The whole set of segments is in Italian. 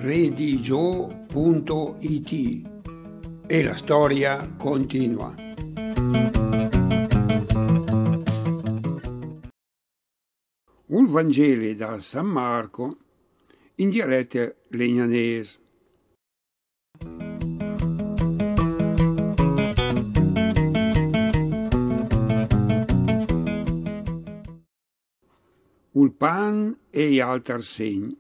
redigio.it e la storia continua. Un Vangelo da San Marco in dialetto legnanese. Il pan e gli altri segni.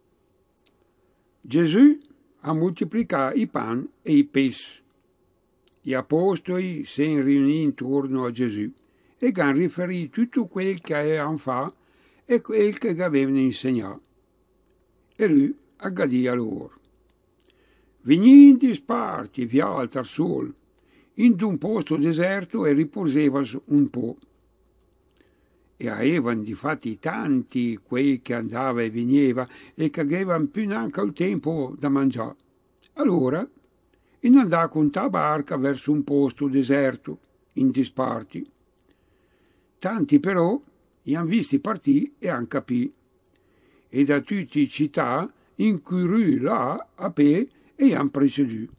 Gesù ha moltiplicato i pan e i pesci. Gli apostoli si sono riuniti intorno a Gesù e hanno riferito tutto quel che avevano fatto e quel che avevano insegnato. E lui ha detto a loro: venite in disparte via al sole, in un posto deserto e riposevasi un po'. E avevano difatti tanti quei che andava e veniva e che avevano più neanche il tempo da mangiare. Allora, in andò con la barca verso un posto deserto, in disparte. Tanti però li han visti partì e han capì. E da tutte città incurù là a pe e han preceduto.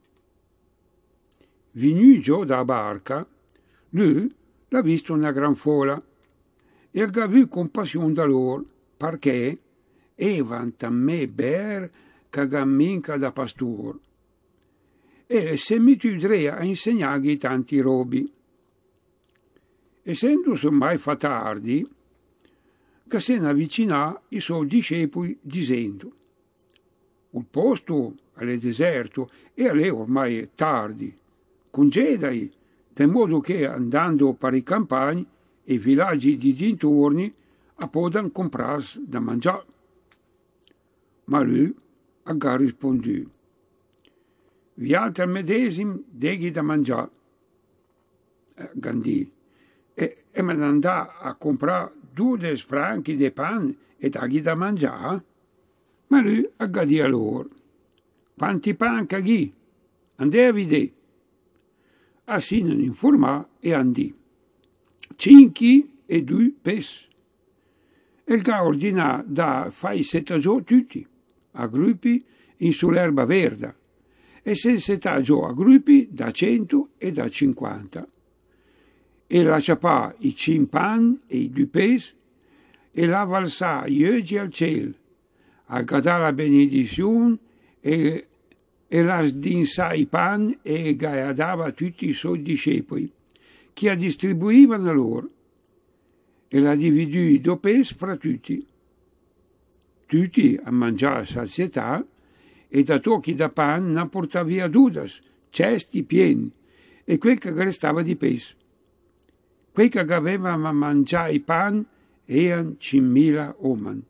Venu giù da barca, lui l'ha visto una gran folla e ha avuto compassione da loro, perché evan tammè ber cagamminca da pastor. E si è messo a insegnargli tanti robi. Essendosi ormai fa tardi, che se ne avvicinò i suoi discepoli dicendo: il posto è deserto e è ormai tardi, congedai, de modo che andando per i campagni e i villaggi di dintorni a podan comprarsi da mangiare. Ma lui ha risponduto: vi altri medesimi degli da mangiare. Gandì. E me ne andà a comprare 2 franchi di pan e dagli da mangiare? Ma lui ha detto a loro: quanti pan caghi? Andè a vedere. Assi non informò e andì: 5 e 2 pesci. E il ga ordinò da fai setta giù tutti, a gruppi in sull'erba verde, e se setta giù a gruppi da 100 e da 50. E la ciapà i 5 pan e i 2 pesci, e la valsà gli occhi al cielo, a gadà la benedizione e la sdinsà i pan e gadava a tutti i suoi discepoli, che la distribuivano loro, e la dividì 2 pesci fra tutti. Tutti a mangiare a sazietà, e da tocchi da pan ne portava via 2 cesti pieni, e quel che restava di pesci. Quei che avevano a mangiare i pan erano 5.000 uomini.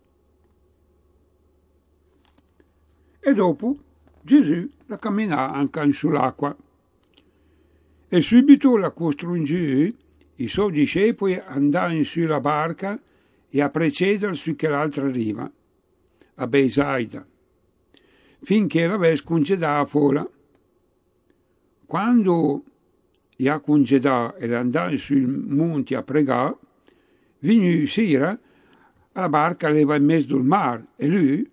E dopo Gesù la camminò anche sull'acqua. E subito la costringiù i suoi discepoli andarono sulla barca e a precedere su che l'altra riva, a Beisaida, finché l'avesse congedata a folla. Quando gli ha congedato e andarono sui monti a pregare, venne sera, la barca aveva in mezzo al mare e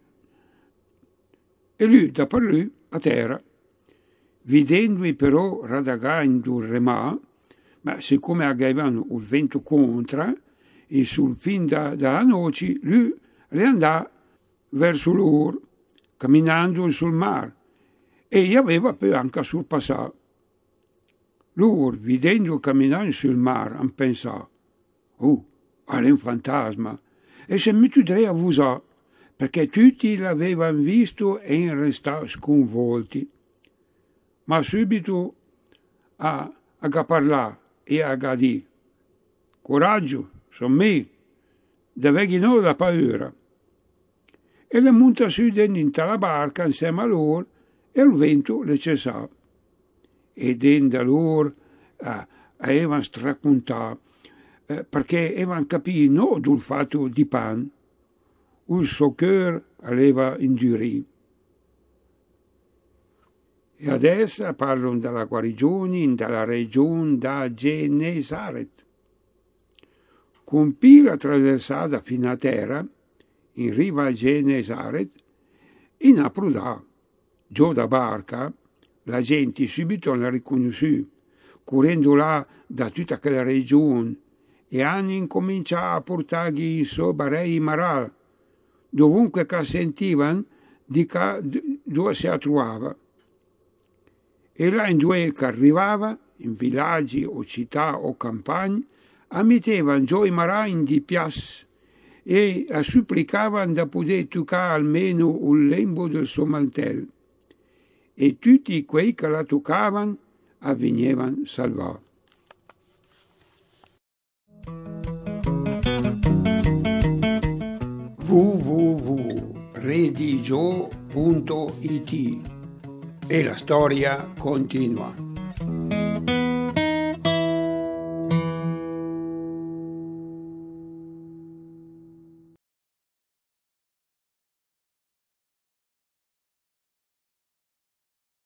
lui da per lui a terra. Vedendoli però radagando il remà, ma siccome avevano il vento contro, e sul fin dalla noce, lui andò verso loro, camminando sul mare, e gli aveva poi anche sorpassato. Loro, vedendo camminare sul mare, hanno pensato: oh, è un fantasma, e si è messo a vusare, perché tutti l'avevano visto e in restato sconvolti. Ma subito a parlare e a dire: coraggio, sono me, devi non la paura. E le monta su dentro la barca insieme a loro e il vento le cessava. E dentro loro avevano straccontato, perché avevano capito non del fatto di pan, il suo cuore aveva indurito. E adesso parlano della guarigione della regione da Genesaret. Compì la traversata fino a terra, in riva a Genesaret, in approdà giù da barca, la gente subito la riconosciù, correndo là da tutta quella regione, e hanno incominciato a portargli in sopra i maral, dovunque che sentivano dove si trovava. E là in dove che arrivava, in villaggi o città o campagne, ammettevano giù i marai di piazza e supplicavano da poter toccare almeno un lembo del suo mantello. E tutti quei che la toccavano venivano salvati. www.redigio.it e la storia continua.